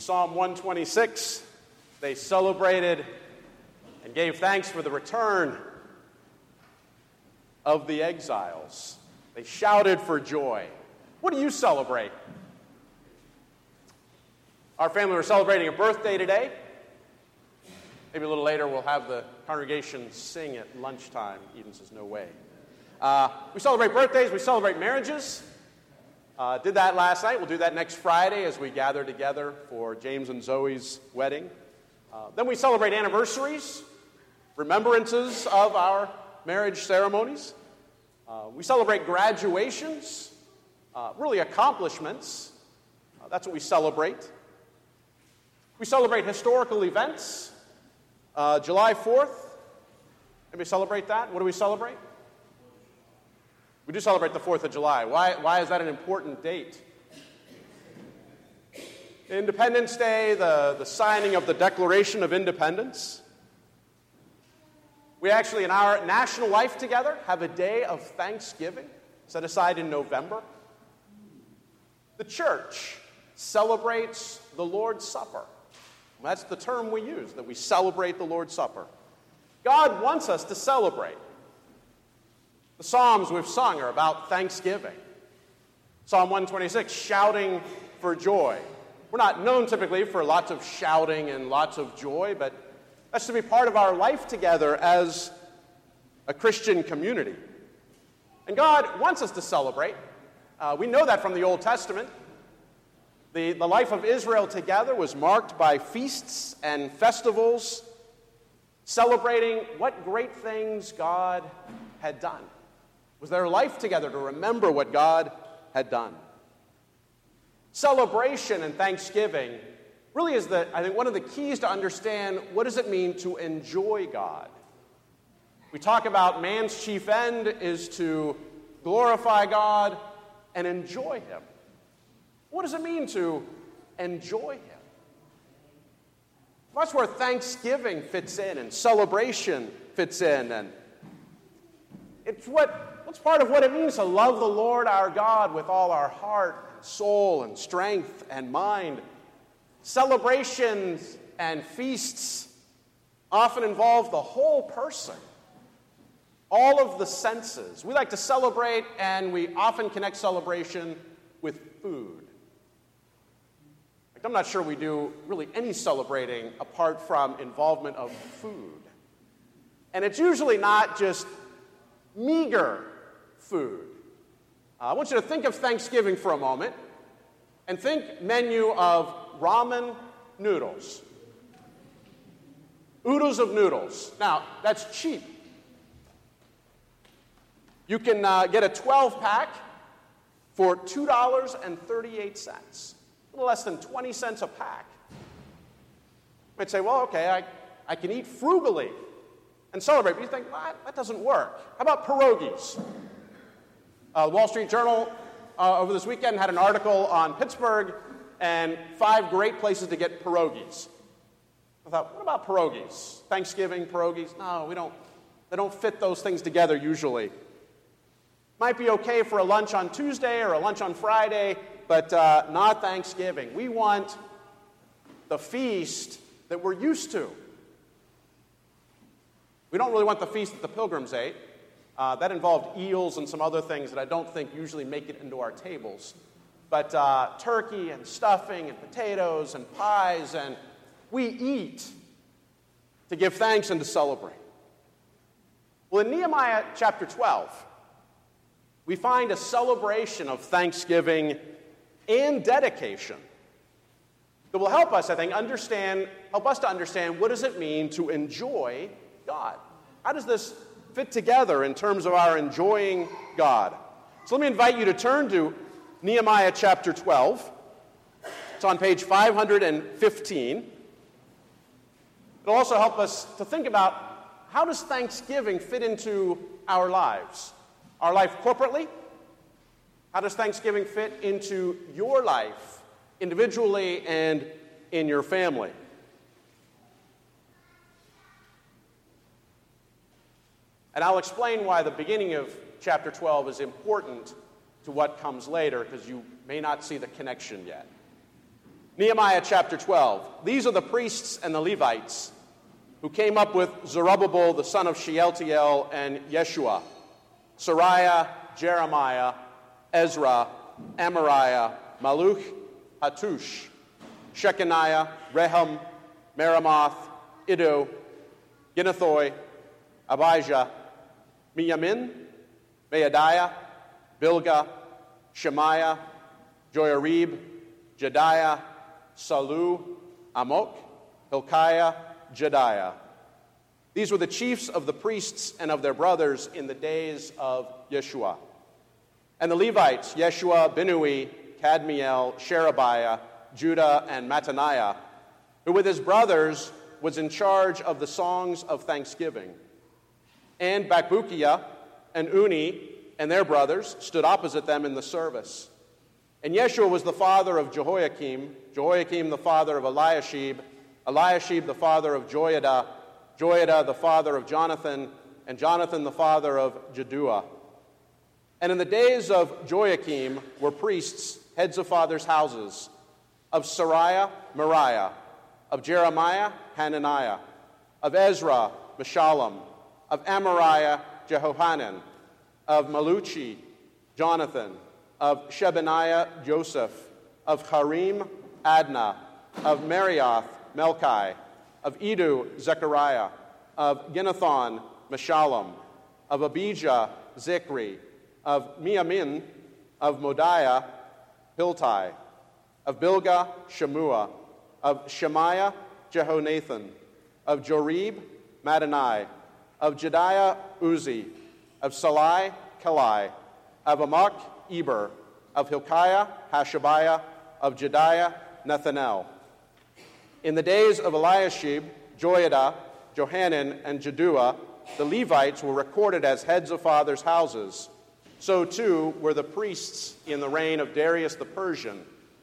Psalm 126, they celebrated and gave thanks for the return of the exiles. They shouted for joy. What do you celebrate? Our family, we're celebrating a birthday today. Maybe a little later we'll have the congregation sing at lunchtime. Eden says, no way. We celebrate birthdays, we celebrate marriages. Did that last night. We'll do that next Friday as we gather together for James and Zoe's wedding. Then we celebrate anniversaries, remembrances of our marriage ceremonies. We celebrate graduations, really accomplishments. That's what we celebrate. We celebrate historical events. July 4th. Anybody celebrate that? What do we celebrate? We do celebrate the 4th of July. Why is that an important date? Independence Day, the signing of the Declaration of Independence. We actually, in our national life together, have a day of Thanksgiving set aside in November. The church celebrates the Lord's Supper. That's the term we use, that we celebrate the Lord's Supper. God wants us to celebrate. The Psalms we've sung are about thanksgiving. Psalm 126, shouting for joy. We're not known typically for lots of shouting and lots of joy, but that's to be part of our life together as a Christian community. And God wants us to celebrate. We know that from the Old Testament. The life of Israel together was marked by feasts and festivals, celebrating what great things God had done. It was their life together to remember what God had done. Celebration and thanksgiving really is, I think, one of the keys to understand what does it mean to enjoy God. We talk about man's chief end is to glorify God and enjoy Him. What does it mean to enjoy Him? That's where thanksgiving fits in and celebration fits in. And it's part of what it means to love the Lord our God with all our heart, soul, and strength and mind. Celebrations and feasts often involve the whole person, all of the senses. We like to celebrate, and we often connect celebration with food. I'm not sure we do really any celebrating apart from involvement of food. And it's usually not just meager food. I want you to think of Thanksgiving for a moment and think menu of ramen noodles. Oodles of noodles. Now, that's cheap. You can get a 12-pack for $2.38. A little less than 20 cents a pack. You might say, well, okay, I can eat frugally and celebrate. But you think, well, that doesn't work. How about pierogies? The Wall Street Journal over this weekend had an article on Pittsburgh and 5 great places to get pierogies. I thought, what about pierogies? Thanksgiving pierogies? No, they don't fit those things together usually. Might be okay for a lunch on Tuesday or a lunch on Friday, but not Thanksgiving. We want the feast that we're used to. We don't really want the feast that the Pilgrims ate. That involved eels and some other things that I don't think usually make it into our tables. But turkey and stuffing and potatoes and pies, and we eat to give thanks and to celebrate. Well, in Nehemiah chapter 12, we find a celebration of thanksgiving and dedication that will help us, I think, help us to understand what does it mean to enjoy God. How does this fit together in terms of our enjoying God? So let me invite you to turn to Nehemiah chapter 12. It's on page 515. It'll also help us to think about how does Thanksgiving fit into our lives? Our life corporately? How does Thanksgiving fit into your life, individually and in your family? And I'll explain why the beginning of chapter 12 is important to what comes later, because you may not see the connection yet. Nehemiah chapter 12. These are the priests and the Levites who came up with Zerubbabel, the son of Shealtiel, and Yeshua, Sariah, Jeremiah, Ezra, Amariah, Maluch, Hattush, Shechaniah, Rehum, Meremoth, Iddo, Ginnethoi, Abijah, Miyamin, Maadiah, Bilgah, Shemaiah, Joiarib, Jediah, Salu, Amok, Hilkiah, Jediah. These were the chiefs of the priests and of their brothers in the days of Yeshua. And the Levites, Yeshua, Binnui, Kadmiel, Sherebiah, Judah, and Mattaniah, who with his brothers was in charge of the songs of thanksgiving. And Bakbukiah and Uni and their brothers stood opposite them in the service. And Yeshua was the father of Jehoiakim, Jehoiakim the father of Eliashib, Eliashib the father of Joiada, Joiada the father of Jonathan, and Jonathan the father of Jaddua. And in the days of Joiakim were priests, heads of fathers' houses, of Sariah, Moriah, of Jeremiah, Hananiah, of Ezra, Meshullam, of Amariah, Jehohanan, of Maluchi, Jonathan, of Shebaniah, Joseph, of Harim, Adnah, of Marioth, Melchi, of Edu, Zechariah, of Ginnethon, Meshullam, of Abijah, Zikri, of Miamin, of Modiah, Piltai, of Bilgah, Shemua, of Shemaiah, Jehonathan, of Jorib, Madani, of Jediah, Uzi, of Salai, Kalai, of Amok, Eber, of Hilkiah, Hashabiah, of Jediah, Nethanel. In the days of Eliashib, Joiada, Johanan, and Jaddua, the Levites were recorded as heads of fathers' houses. So too were the priests in the reign of Darius the Persian.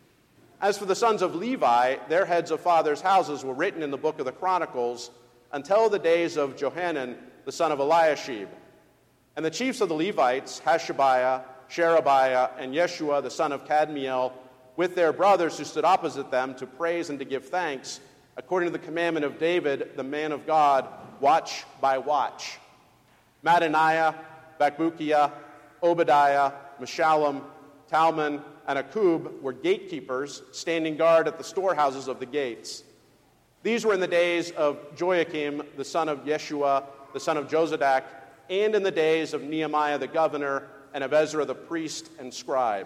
As for the sons of Levi, their heads of fathers' houses were written in the book of the Chronicles until the days of Johanan, the son of Eliashib. And the chiefs of the Levites, Hashabiah, Sherebiah, and Yeshua, the son of Kadmiel, with their brothers who stood opposite them to praise and to give thanks, according to the commandment of David, the man of God, watch by watch. Mattaniah, Bakbukiah, Obadiah, Meshullam, Talmon, and Akub were gatekeepers, standing guard at the storehouses of the gates. These were in the days of Joiakim, the son of Yeshua, the son of Jozadak, and in the days of Nehemiah the governor, and of Ezra the priest and scribe.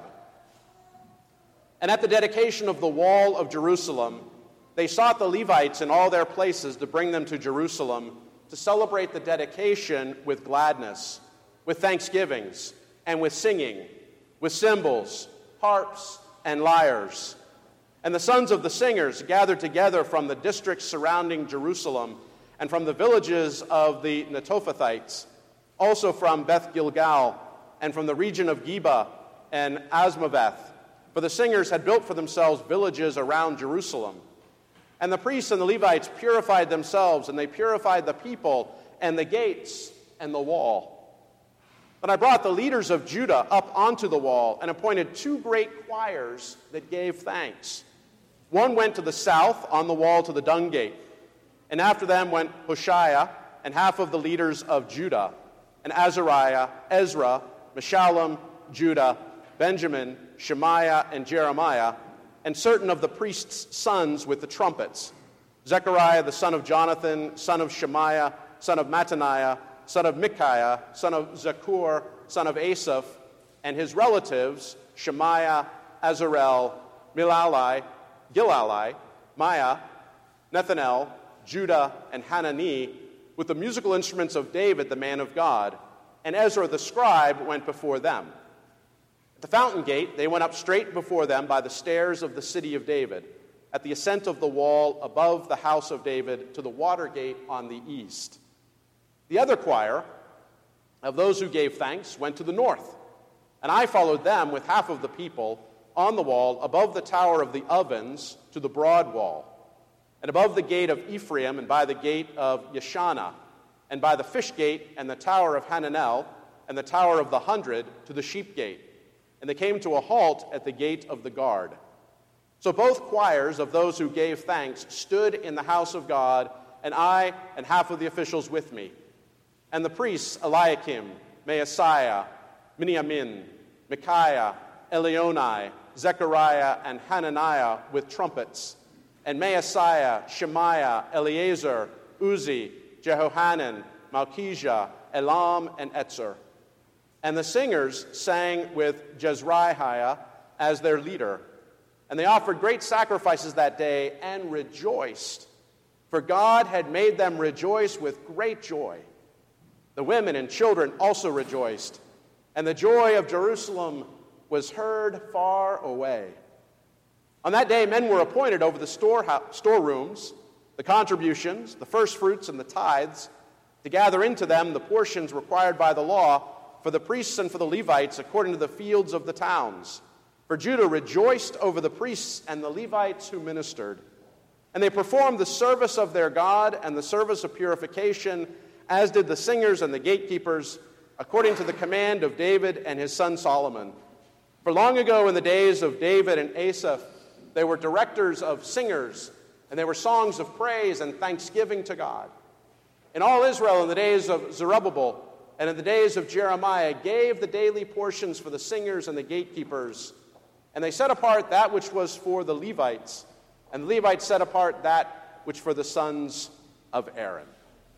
And at the dedication of the wall of Jerusalem, they sought the Levites in all their places to bring them to Jerusalem to celebrate the dedication with gladness, with thanksgivings, and with singing, with cymbals, harps, and lyres. And the sons of the singers gathered together from the districts surrounding Jerusalem and from the villages of the Netophathites, also from Beth Gilgal, and from the region of Geba and Asmaveth. For the singers had built for themselves villages around Jerusalem. And the priests and the Levites purified themselves, and they purified the people and the gates and the wall. But I brought the leaders of Judah up onto the wall and appointed two great choirs that gave thanks. One went to the south on the wall to the dung gate, and after them went Hoshea and half of the leaders of Judah, and Azariah, Ezra, Meshullam, Judah, Benjamin, Shemaiah, and Jeremiah, and certain of the priests' sons with the trumpets, Zechariah the son of Jonathan, son of Shemaiah, son of Mattaniah, son of Micaiah, son of Zakur, son of Asaph, and his relatives, Shemaiah, Azarel, Milalai, Gilalai, Maiah, Nethanel, Judah, and Hanani, with the musical instruments of David, the man of God, and Ezra the scribe went before them. At the fountain gate, they went up straight before them by the stairs of the city of David, at the ascent of the wall above the house of David to the water gate on the east. The other choir of those who gave thanks went to the north, and I followed them with half of the people on the wall above the tower of the ovens to the broad wall, and above the gate of Ephraim, and by the gate of Yeshana, and by the fish gate, and the tower of Hananel, and the tower of the 100 to the sheep gate. And they came to a halt at the gate of the guard. So both choirs of those who gave thanks stood in the house of God, and I and half of the officials with me. And the priests Eliakim, Maaseiah, Miniamin, Micaiah, Elionai, Zechariah, and Hananiah with trumpets, and Maaseiah, Shemaiah, Eleazar, Uzi, Jehohanan, Malchijah, Elam, and Etzer. And the singers sang with Jezreiah as their leader. And they offered great sacrifices that day and rejoiced, for God had made them rejoice with great joy. The women and children also rejoiced, and the joy of Jerusalem was heard far away. On that day, men were appointed over the storerooms, the contributions, the firstfruits, and the tithes, to gather into them the portions required by the law for the priests and for the Levites according to the fields of the towns. For Judah rejoiced over the priests and the Levites who ministered. And they performed the service of their God and the service of purification, as did the singers and the gatekeepers, according to the command of David and his son Solomon. For long ago in the days of David and Asaph, they were directors of singers, and they were songs of praise and thanksgiving to God. And all Israel in the days of Zerubbabel and in the days of Jeremiah gave the daily portions for the singers and the gatekeepers. And they set apart that which was for the Levites, and the Levites set apart that which for the sons of Aaron.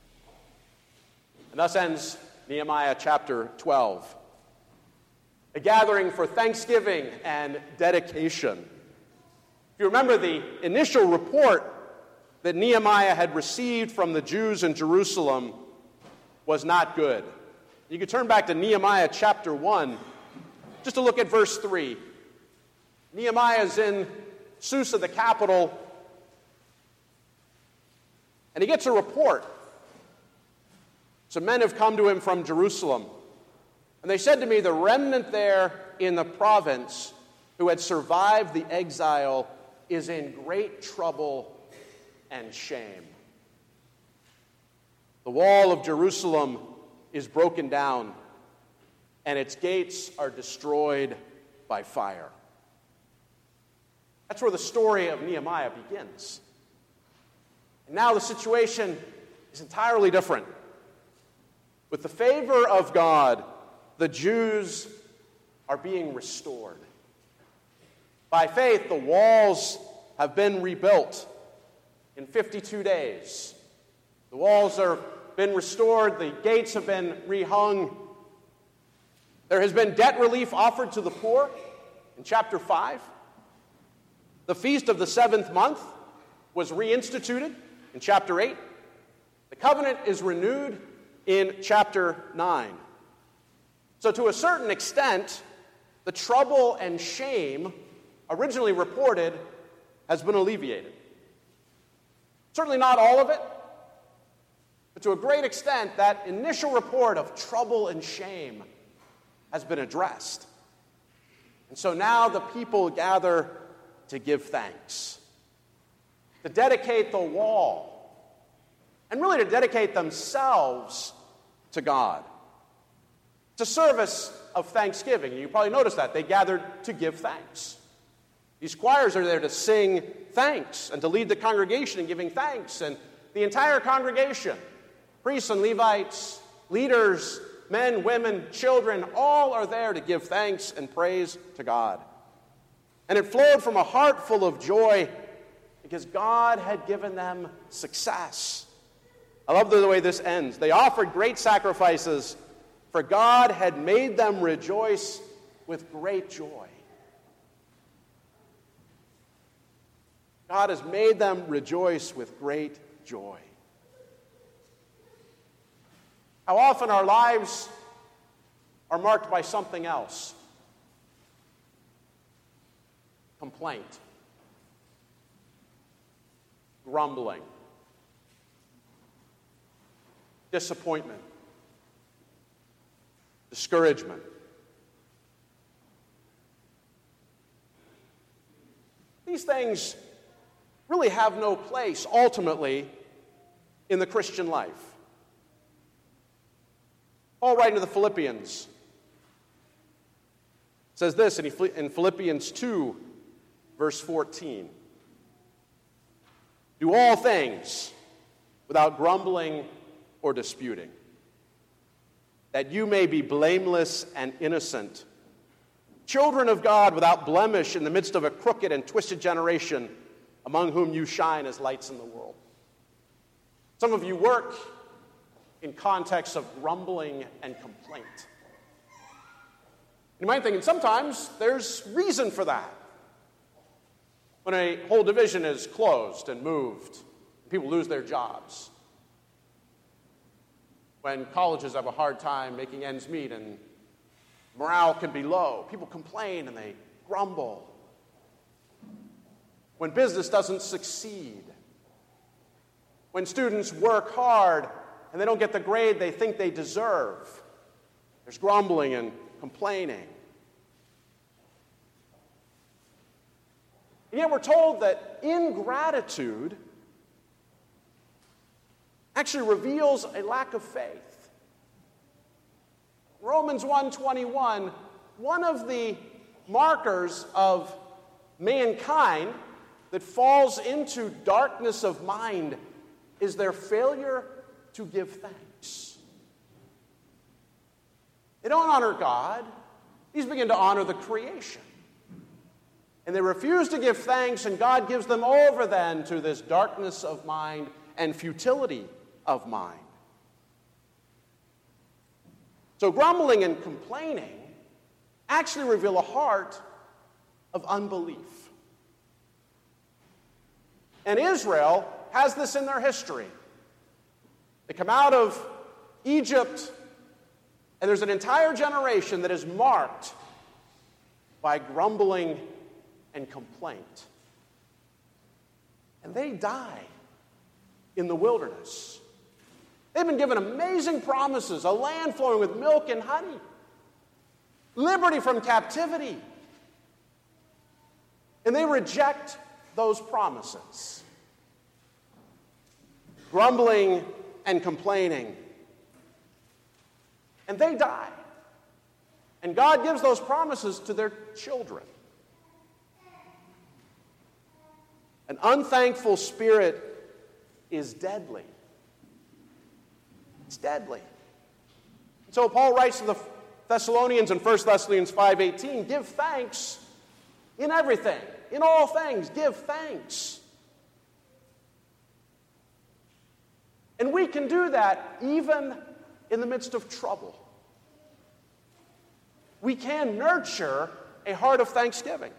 And thus ends Nehemiah chapter 12. A gathering for thanksgiving and dedication. If you remember, the initial report that Nehemiah had received from the Jews in Jerusalem was not good. You can turn back to Nehemiah chapter 1, just to look at verse 3. Nehemiah is in Susa, the capital, and he gets a report. Some men have come to him from Jerusalem, and they said to me, the remnant there in the province who had survived the exile is in great trouble and shame. The wall of Jerusalem is broken down, and its gates are destroyed by fire. That's where the story of Nehemiah begins. And now the situation is entirely different. With the favor of God, the Jews are being restored. By faith, the walls have been rebuilt in 52 days. The walls have been restored. The gates have been rehung. There has been debt relief offered to the poor in chapter 5. The feast of the 7th month was reinstituted in chapter 8. The covenant is renewed in chapter 9. So to a certain extent, the trouble and shame originally reported has been alleviated. Certainly not all of it, but to a great extent, that initial report of trouble and shame has been addressed. And so now the people gather to give thanks, to dedicate the wall, and really to dedicate themselves to God. It's a service of thanksgiving. You probably noticed that. They gathered to give thanks. These choirs are there to sing thanks and to lead the congregation in giving thanks. And the entire congregation, priests and Levites, leaders, men, women, children, all are there to give thanks and praise to God. And it flowed from a heart full of joy because God had given them success. I love the way this ends. They offered great sacrifices, for God had made them rejoice with great joy. God has made them rejoice with great joy. How often our lives are marked by something else? Complaint, grumbling, disappointment, discouragement. These things really have no place, ultimately, in the Christian life. Paul, writing to the Philippians, says this in Philippians 2, verse 14. Do all things without grumbling or disputing, that you may be blameless and innocent, children of God without blemish in the midst of a crooked and twisted generation, among whom you shine as lights in the world. Some of you work in contexts of grumbling and complaint. You might think, and sometimes there's reason for that. When a whole division is closed and moved, people lose their jobs. When colleges have a hard time making ends meet and morale can be low, people complain and they grumble. When business doesn't succeed, when students work hard and they don't get the grade they think they deserve, there's grumbling and complaining. And yet we're told that ingratitude actually reveals a lack of faith. Romans 1:21, one of the markers of mankind that falls into darkness of mind is their failure to give thanks. They don't honor God. These begin to honor the creation. And they refuse to give thanks, and God gives them over then to this darkness of mind and futility of mind. So grumbling and complaining actually reveal a heart of unbelief. And Israel has this in their history. They come out of Egypt, and there's an entire generation that is marked by grumbling and complaint. And they die in the wilderness. They've been given amazing promises, a land flowing with milk and honey, liberty from captivity. And they reject those promises. Grumbling and complaining. And they die. And God gives those promises to their children. An unthankful spirit is deadly. It's deadly. So Paul writes to the Thessalonians in 1 Thessalonians 5:18, give thanks in everything, in all things, give thanks. And we can do that even in the midst of trouble. We can nurture a heart of thanksgiving.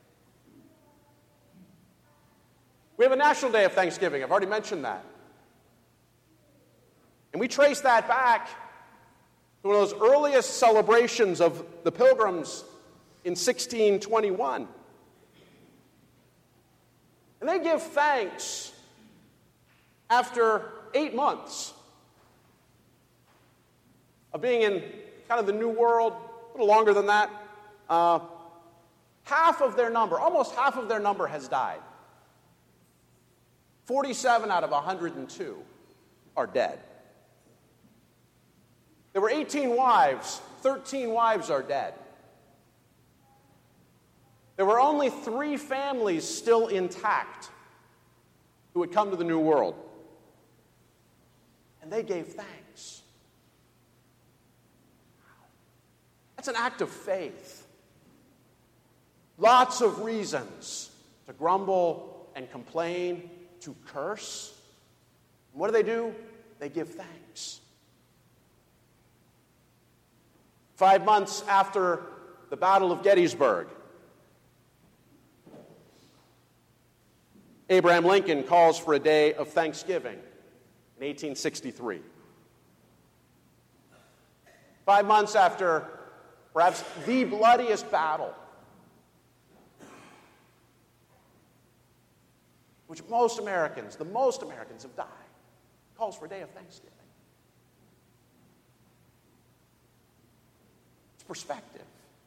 We have a National Day of Thanksgiving. I've already mentioned that. And we trace that back to one of those earliest celebrations of the Pilgrims in 1621. And they give thanks after 8 months of being in kind of the New World, a little longer than that. Half of their number, almost half of their number has died. 47 out of 102 are dead. There were 18 wives. 13 wives are dead. There were only 3 families still intact who had come to the New World. And they gave thanks. That's an act of faith. Lots of reasons to grumble and complain, to curse. And what do? They give thanks. 5 months after the Battle of Gettysburg, Abraham Lincoln calls for a day of thanksgiving in 1863. 5 months after perhaps the bloodiest battle, which the most Americans have died, calls for a day of thanksgiving. It's perspective.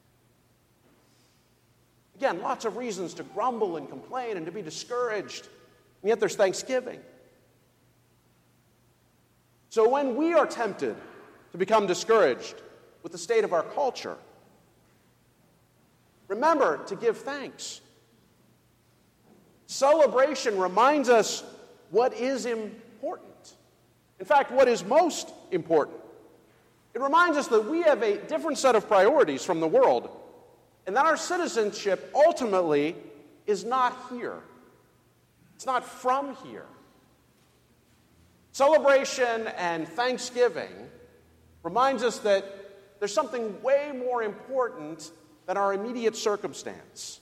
Again, lots of reasons to grumble and complain and to be discouraged, and yet there's thanksgiving. So when we are tempted to become discouraged with the state of our culture, remember to give thanks. Celebration reminds us what is important. In fact, what is most important. It reminds us that we have a different set of priorities from the world, and that our citizenship ultimately is not here. It's not from here. Celebration and thanksgiving reminds us that there's something way more important than our immediate circumstance.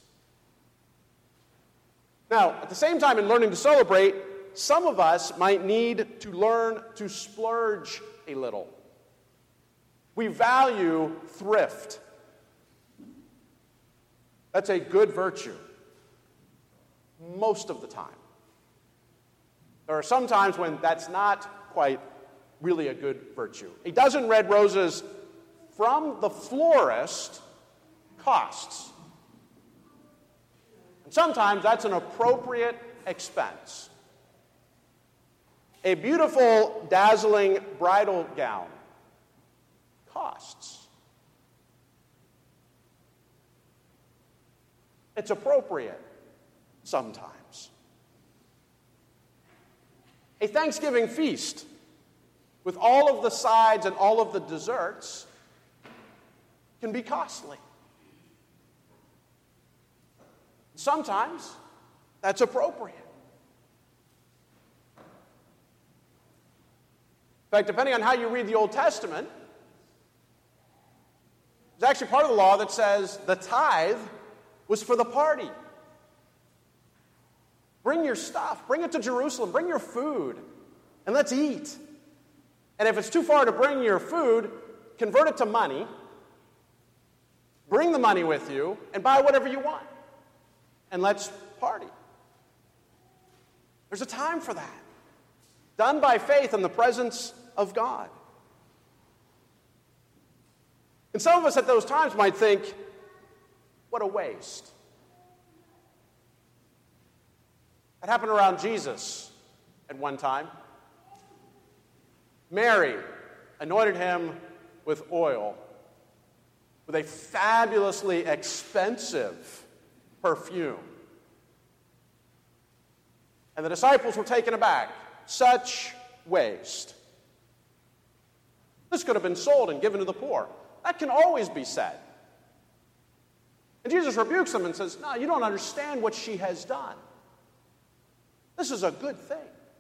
Now, at the same time, in learning to celebrate, some of us might need to learn to splurge a little. We value thrift. That's a good virtue most of the time. There are some times when that's not quite really a good virtue. A dozen red roses from the florist costs. And sometimes that's an appropriate expense. A beautiful, dazzling bridal gown costs. It's appropriate sometimes. A Thanksgiving feast with all of the sides and all of the desserts can be costly. Sometimes that's appropriate. In fact, depending on how you read the Old Testament, there's actually part of the law that says the tithe was for the party. Bring your stuff. Bring it to Jerusalem. Bring your food. And let's eat. And if it's too far to bring your food, convert it to money. Bring the money with you and buy whatever you want. And let's party. There's a time for that. Done by faith in the presence of God. And some of us at those times might think, what a waste. That happened around Jesus at one time. Mary anointed him with oil, with a fabulously expensive perfume. And the disciples were taken aback. Such waste. This could have been sold and given to the poor. That can always be said. And Jesus rebukes them and says, no, you don't understand what she has done. This is a good thing.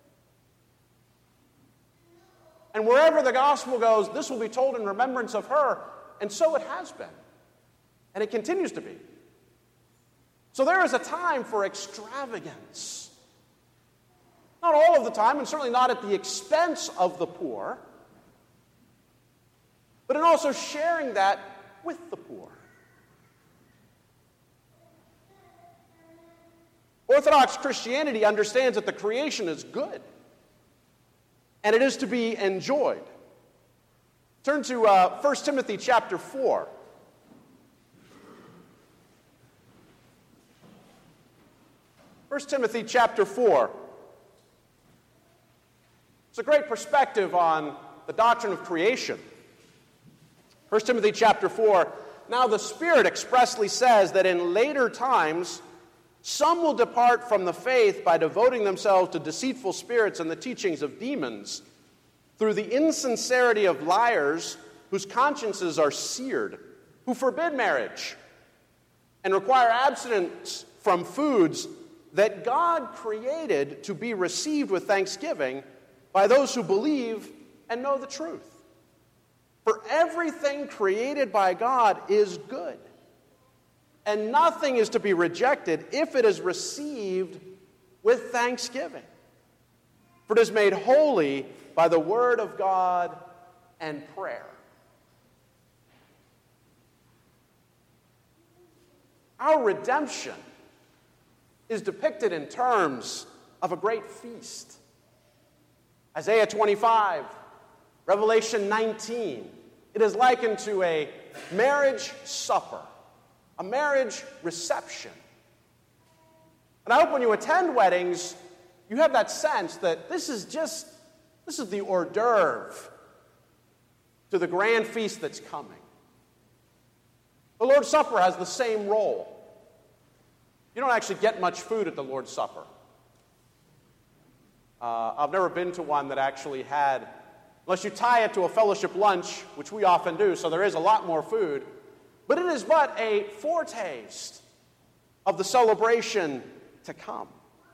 And wherever the gospel goes, this will be told in remembrance of her. And so it has been. And it continues to be. So there is a time for extravagance. Not all of the time, and certainly not at the expense of the poor, but in also sharing that with the poor. Orthodox Christianity understands that the creation is good, and it is to be enjoyed. Turn to 1 Timothy chapter 4. 1 Timothy chapter 4. It's a great perspective on the doctrine of creation. 1 Timothy chapter 4, now the Spirit expressly says that in later times some will depart from the faith by devoting themselves to deceitful spirits and the teachings of demons, through the insincerity of liars whose consciences are seared, who forbid marriage and require abstinence from foods that God created to be received with thanksgiving by those who believe and know the truth. For everything created by God is good, and nothing is to be rejected if it is received with thanksgiving. For it is made holy by the word of God and prayer. Our redemption is depicted in terms of a great feast. Isaiah 25, Revelation 19. It is likened to a marriage supper, a marriage reception. And I hope when you attend weddings, you have that sense that this is the hors d'oeuvre to the grand feast that's coming. The Lord's Supper has the same role. You don't actually get much food at the Lord's Supper. I've never been to one that actually had, unless you tie it to a fellowship lunch, which we often do, so there is a lot more food, but it is but a foretaste of the celebration to come.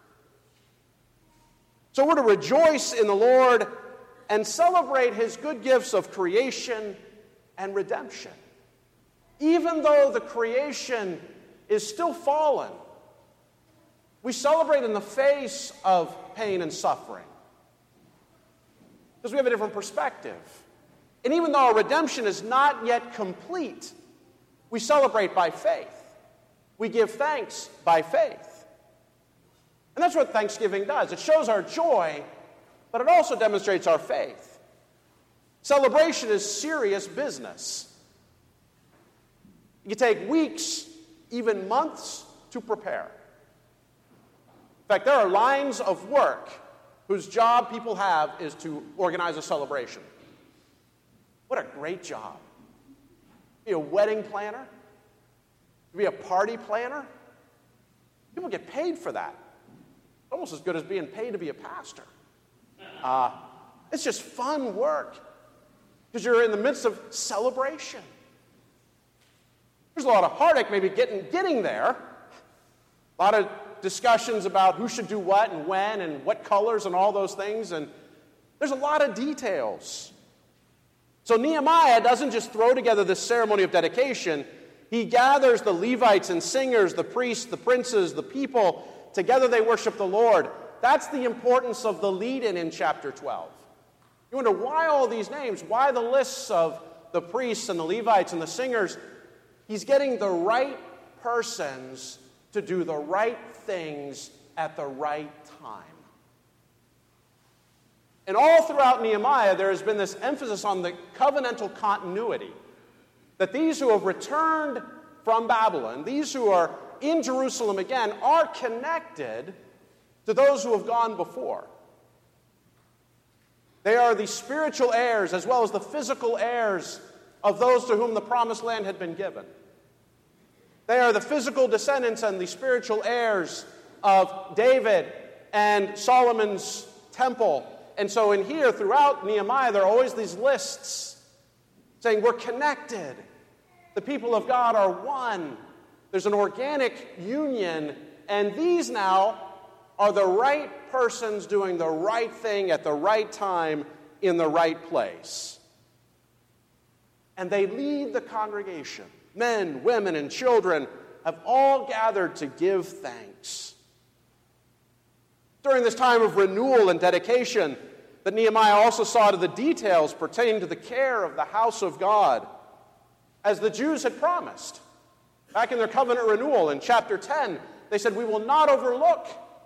So we're to rejoice in the Lord and celebrate his good gifts of creation and redemption. Even though the creation is still fallen, we celebrate in the face of pain and suffering because we have a different perspective. And even though our redemption is not yet complete, we celebrate by faith. We give thanks by faith. And that's what Thanksgiving does. It shows our joy, but it also demonstrates our faith. Celebration is serious business. You take weeks, even months, to prepare. In fact, there are lines of work whose job people have is to organize a celebration. What a great job. Be a wedding planner, be a party planner. People get paid for that. Almost as good as being paid to be a pastor. It's just fun work because you're in the midst of celebration. There's a lot of heartache maybe getting there. A lot of discussions about who should do what and when and what colors and all those things. And there's a lot of details. So Nehemiah doesn't just throw together this ceremony of dedication. He gathers the Levites and singers, the priests, the princes, the people. Together they worship the Lord. That's the importance of the lead-in in chapter 12. You wonder why all these names? Why the lists of the priests and the Levites and the singers? He's getting the right persons to do the right things at the right time. And all throughout Nehemiah, there has been this emphasis on the covenantal continuity. That these who have returned from Babylon, these who are in Jerusalem again, are connected to those who have gone before. They are the spiritual heirs as well as the physical heirs of those to whom the promised land had been given. They are the physical descendants and the spiritual heirs of David and Solomon's temple. And so in here, throughout Nehemiah, there are always these lists saying we're connected. The people of God are one. There's an organic union. And these now are the right persons doing the right thing at the right time in the right place. And they lead the congregation. Men, women, and children have all gathered to give thanks. During this time of renewal and dedication, that Nehemiah also saw to the details pertaining to the care of the house of God, as the Jews had promised. Back in their covenant renewal in chapter 10, they said, we will not overlook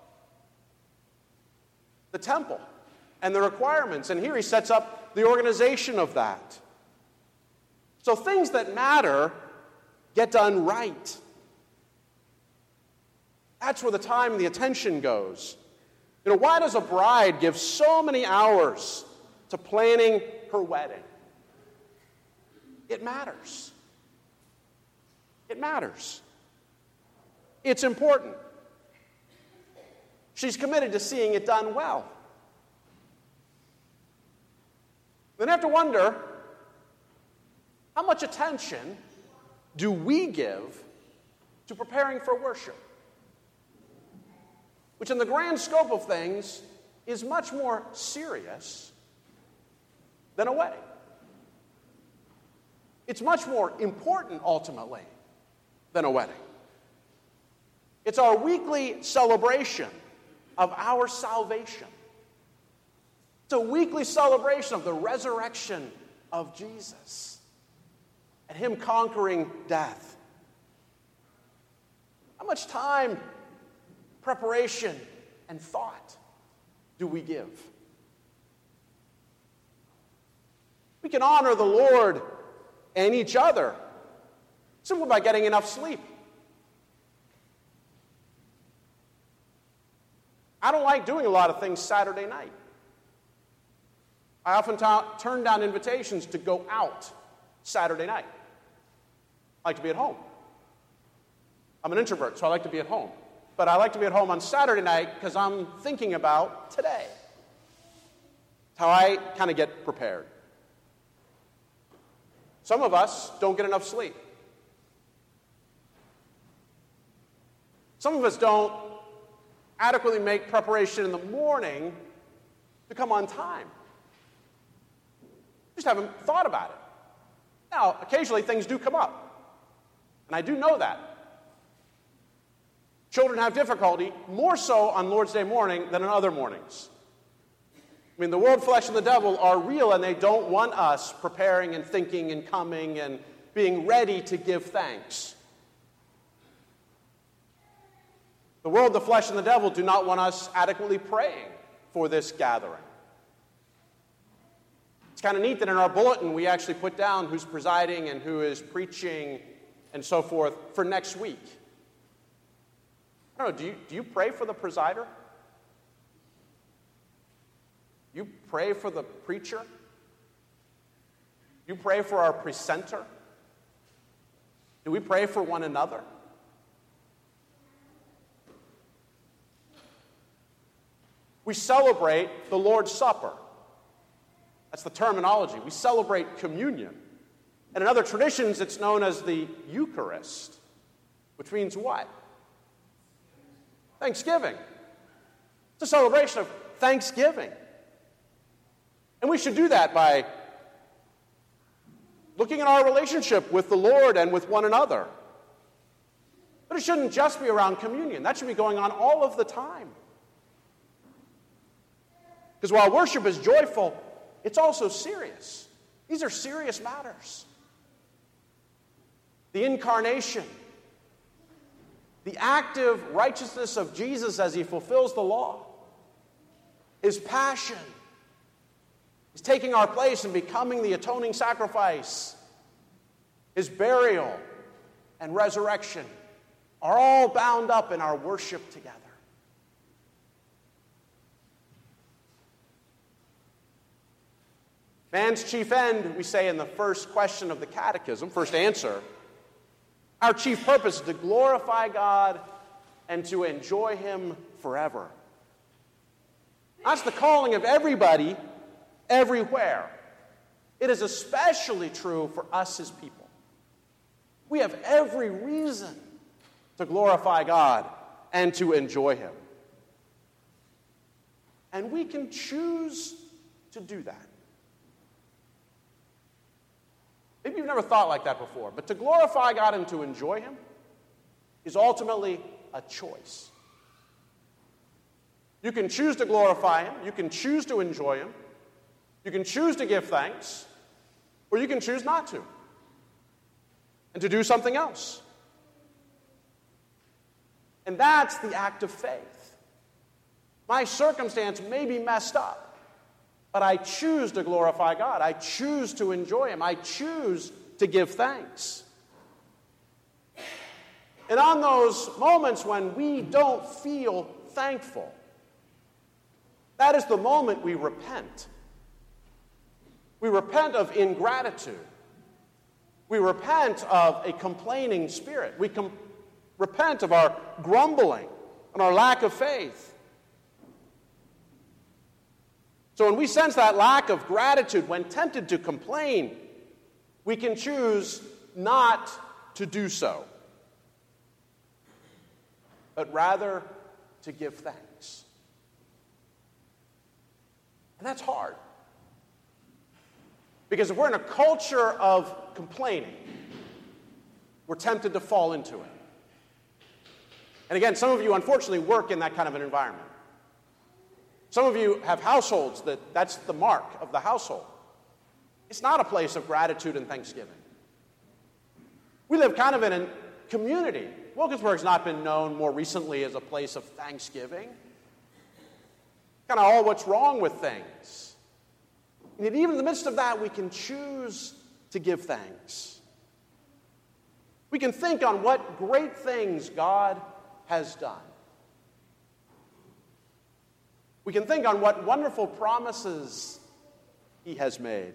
the temple and the requirements. And here he sets up the organization of that. So things that matter get done right. That's where the time and the attention goes. You know, why does a bride give so many hours to planning her wedding? It matters. It matters. It's important. She's committed to seeing it done well. Then I have to wonder, how much attention do we give to preparing for worship? Which in the grand scope of things is much more serious than a wedding. It's much more important, ultimately, than a wedding. It's our weekly celebration of our salvation. It's a weekly celebration of the resurrection of Jesus and him conquering death. How much time, preparation, and thought do we give? We can honor the Lord and each other simply by getting enough sleep. I don't like doing a lot of things Saturday night. I often turn down invitations to go out Saturday night. I like to be at home. I'm an introvert, so I like to be at home. but I like to be at home on Saturday night because I'm thinking about today. It's how I kind of get prepared. Some of us don't get enough sleep. Some of us don't adequately make preparation in the morning to come on time. Just haven't thought about it. Now, occasionally things do come up, and I do know that. Children have difficulty, more so on Lord's Day morning than on other mornings. I mean, the world, flesh, and the devil are real, and they don't want us preparing and thinking and coming and being ready to give thanks. The world, the flesh, and the devil do not want us adequately praying for this gathering. It's kind of neat that in our bulletin we actually put down who's presiding and who is preaching and so forth for next week. I don't know, do you pray for the presider? You pray for the preacher? You pray for our presenter? Do we pray for one another? We celebrate the Lord's Supper. That's the terminology. We celebrate communion. And in other traditions, it's known as the Eucharist, which means what? Thanksgiving. It's a celebration of thanksgiving. And we should do that by looking at our relationship with the Lord and with one another. But it shouldn't just be around communion. That should be going on all of the time. Because while worship is joyful, it's also serious. These are serious matters. The incarnation, the active righteousness of Jesus as he fulfills the law, his passion, his taking our place and becoming the atoning sacrifice, his burial and resurrection are all bound up in our worship together. Man's chief end, we say in the first question of the Catechism, first answer, our chief purpose is to glorify God and to enjoy him forever. That's the calling of everybody, everywhere. It is especially true for us as people. We have every reason to glorify God and to enjoy him. And we can choose to do that. Maybe you've never thought like that before, but to glorify God and to enjoy him is ultimately a choice. You can choose to glorify him, you can choose to enjoy him, you can choose to give thanks, or you can choose not to, and to do something else. And that's the act of faith. My circumstance may be messed up, but I choose to glorify God. I choose to enjoy him. I choose to give thanks. And on those moments when we don't feel thankful, that is the moment we repent. We repent of ingratitude. We repent of a complaining spirit. We repent of our grumbling and our lack of faith. So when we sense that lack of gratitude, when tempted to complain, we can choose not to do so, but rather to give thanks. And that's hard. Because if we're in a culture of complaining, we're tempted to fall into it. And again, some of you unfortunately work in that kind of an environment. Some of you have households that's the mark of the household. It's not a place of gratitude and thanksgiving. We live kind of in a community. Wilkinsburg's not been known more recently as a place of thanksgiving. Kind of all what's wrong with things. And even in the midst of that, we can choose to give thanks. We can think on what great things God has done. We can think on what wonderful promises he has made. In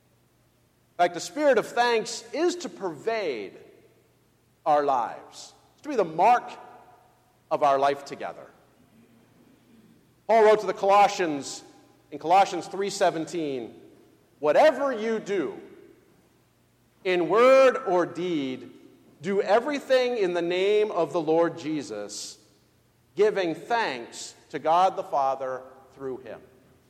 fact, the spirit of thanks is to pervade our lives. It's to be the mark of our life together. Paul wrote to the Colossians in Colossians 3:17, "Whatever you do, in word or deed, do everything in the name of the Lord Jesus, giving thanks to God the Father through him."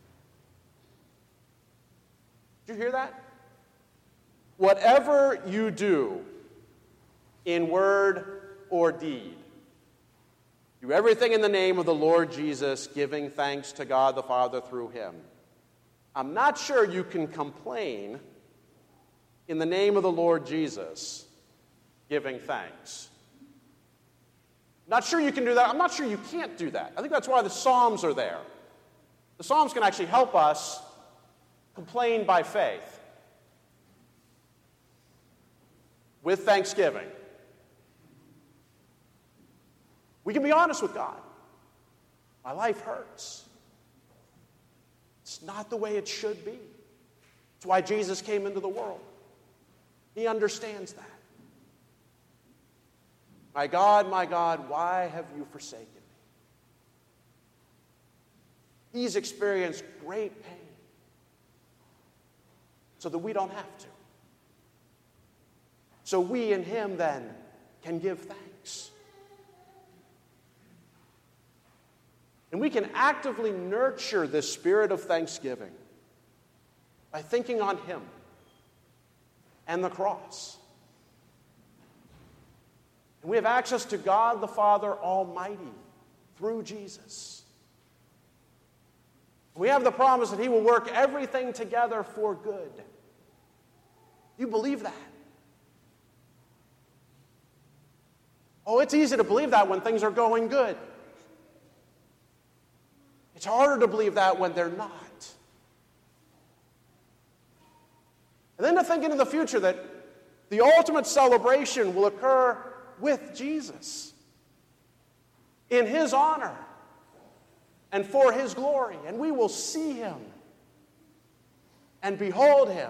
Did you hear that? Whatever you do, in word or deed, do everything in the name of the Lord Jesus, giving thanks to God the Father through him. I'm not sure you can complain in the name of the Lord Jesus, giving thanks. Not sure you can do that. I'm not sure you can't do that. I think that's why the Psalms are there. The Psalms can actually help us complain by faith with thanksgiving. We can be honest with God. My life hurts. It's not the way it should be. It's why Jesus came into the world. He understands that. My God, why have you forsaken me? He's experienced great pain so that we don't have to. So we in him then can give thanks. And we can actively nurture this spirit of thanksgiving by thinking on him and the cross. And we have access to God the Father Almighty through Jesus. We have the promise that he will work everything together for good. You believe that? Oh, it's easy to believe that when things are going good. It's harder to believe that when they're not. And then to think into the future that the ultimate celebration will occur with Jesus in his honor and for his glory. And we will see him and behold him.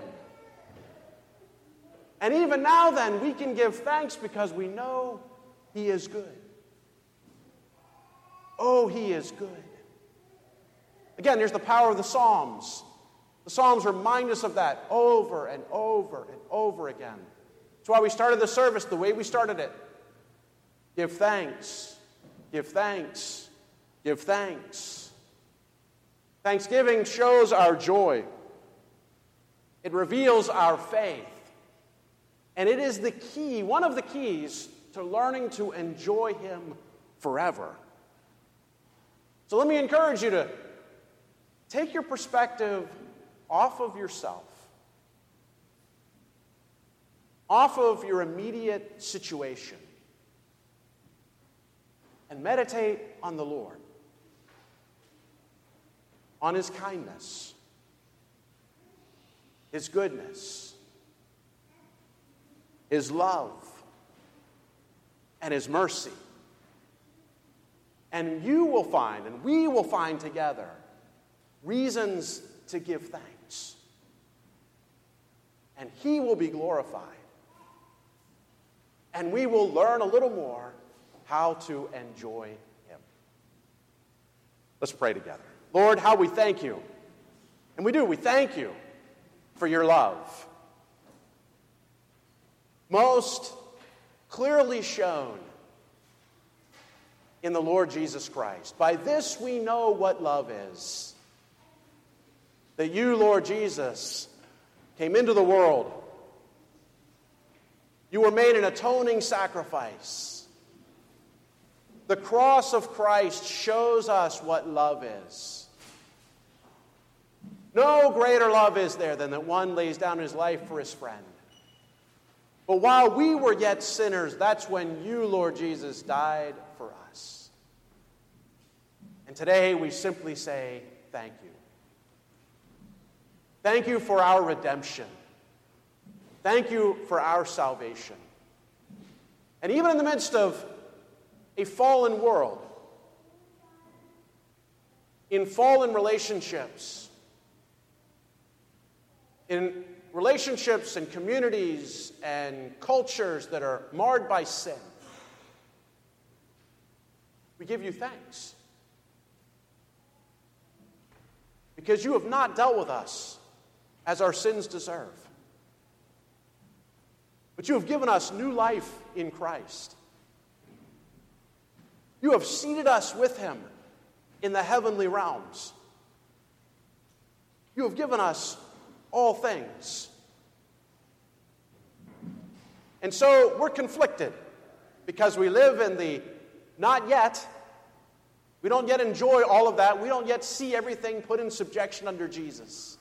And even now then, we can give thanks because we know he is good. Oh, he is good. Again, there's the power of the Psalms. The Psalms remind us of that over and over and over again. That's why we started the service the way we started it. Give thanks, give thanks, give thanks. Thanksgiving shows our joy. It reveals our faith. And it is the key, one of the keys to learning to enjoy him forever. So let me encourage you to take your perspective off of yourself, off of your immediate situation, and meditate on the Lord, on his kindness, his goodness, his love, and his mercy. And you will find, and we will find together, reasons to give thanks. And he will be glorified. And we will learn a little more how to enjoy him. Let's pray together. Lord, how we thank you. And we do, we thank you for your love. Most clearly shown in the Lord Jesus Christ. By this we know what love is. That you, Lord Jesus, came into the world. You were made an atoning sacrifice. The cross of Christ shows us what love is. No greater love is there than that one lays down his life for his friend. But while we were yet sinners, that's when you, Lord Jesus, died for us. And today we simply say, thank you. Thank you for our redemption. Thank you for our salvation. And even in the midst of a fallen world, in fallen relationships, in relationships and communities and cultures that are marred by sin, We give you thanks. Because you have not dealt with us as our sins deserve. But you have given us new life in Christ. You have seated us with him in the heavenly realms. You have given us all things. And so we're conflicted because we live in the not yet. We don't yet enjoy all of that. We don't yet see everything put in subjection under Jesus.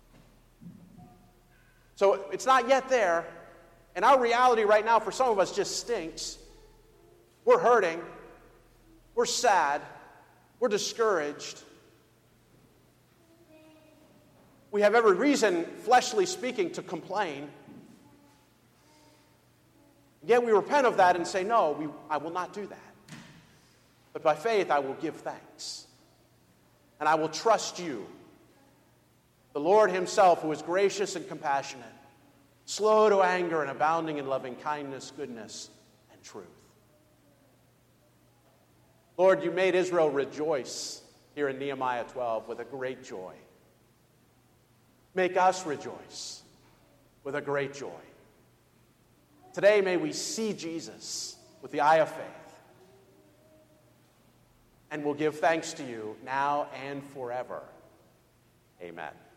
So it's not yet there. And our reality right now for some of us just stinks. We're hurting. We're sad. We're discouraged. We have every reason, fleshly speaking, to complain. Yet we repent of that and say, no, I will not do that. But by faith, I will give thanks. And I will trust you, the Lord himself, who is gracious and compassionate, slow to anger and abounding in loving kindness, goodness, and truth. Lord, you made Israel rejoice here in Nehemiah 12 with a great joy. Make us rejoice with a great joy. Today, may we see Jesus with the eye of faith. And we'll give thanks to you now and forever. Amen.